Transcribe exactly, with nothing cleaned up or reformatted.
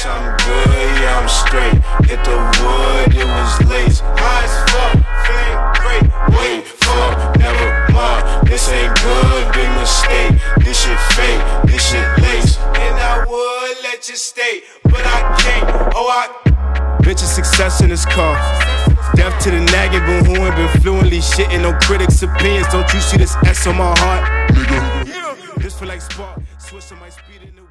bitch, I'm good, yeah, I'm straight. Hit the wood, it was lace. High as fuck, feeling great. Wait, fuck, never mind. This ain't good, big mistake. This shit fake, this shit lace. And I would let you stay, but I can't. Oh, I. Bitch, a success in this car. Death to the nagging, but who ain't been fluently shitting no critics' opinions. Don't you see this S on my heart? Nigga. This feel like spark. Switch on my speed in the